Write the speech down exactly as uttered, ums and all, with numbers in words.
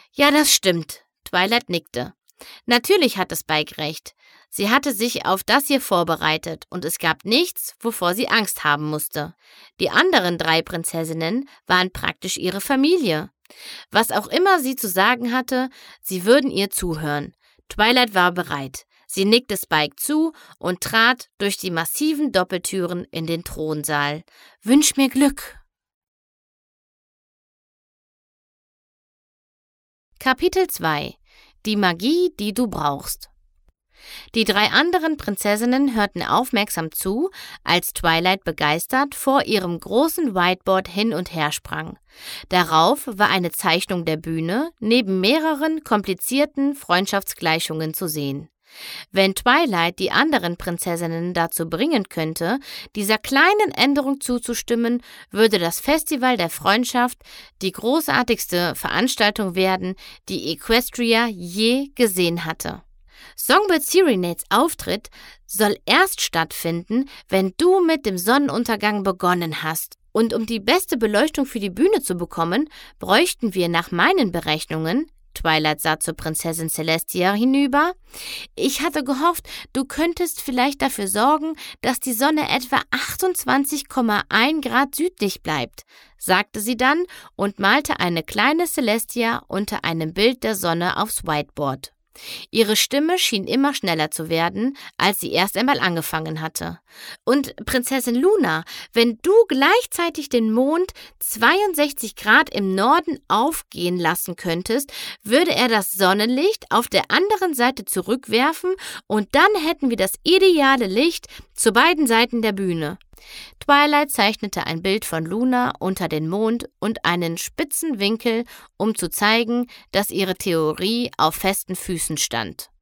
Ja, das stimmt. Twilight nickte. Natürlich hatte Spike recht. Sie hatte sich auf das hier vorbereitet und es gab nichts, wovor sie Angst haben musste. Die anderen drei Prinzessinnen waren praktisch ihre Familie. Was auch immer sie zu sagen hatte, sie würden ihr zuhören. Twilight war bereit. Sie nickte Spike zu und trat durch die massiven Doppeltüren in den Thronsaal. Wünsch mir Glück! Kapitel zwei. Die Magie, die du brauchst. Die drei anderen Prinzessinnen hörten aufmerksam zu, als Twilight begeistert vor ihrem großen Whiteboard hin und her sprang. Darauf war eine Zeichnung der Bühne neben mehreren komplizierten Freundschaftsgleichungen zu sehen. Wenn Twilight die anderen Prinzessinnen dazu bringen könnte, dieser kleinen Änderung zuzustimmen, würde das Festival der Freundschaft die großartigste Veranstaltung werden, die Equestria je gesehen hatte. Songbird Serenades Auftritt soll erst stattfinden, wenn du mit dem Sonnenuntergang begonnen hast. Und um die beste Beleuchtung für die Bühne zu bekommen, bräuchten wir nach meinen Berechnungen, Twilight sah zur Prinzessin Celestia hinüber, ich hatte gehofft, du könntest vielleicht dafür sorgen, dass die Sonne etwa achtundzwanzig Komma eins Grad südlich bleibt, sagte sie dann und malte eine kleine Celestia unter einem Bild der Sonne aufs Whiteboard. Ihre Stimme schien immer schneller zu werden, als sie erst einmal angefangen hatte. Und Prinzessin Luna, wenn du gleichzeitig den Mond zweiundsechzig Grad im Norden aufgehen lassen könntest, würde er das Sonnenlicht auf der anderen Seite zurückwerfen und dann hätten wir das ideale Licht zu beiden Seiten der Bühne. Twilight zeichnete ein Bild von Luna unter den Mond und einen spitzen Winkel, um zu zeigen, dass ihre Theorie auf festen Füßen stand.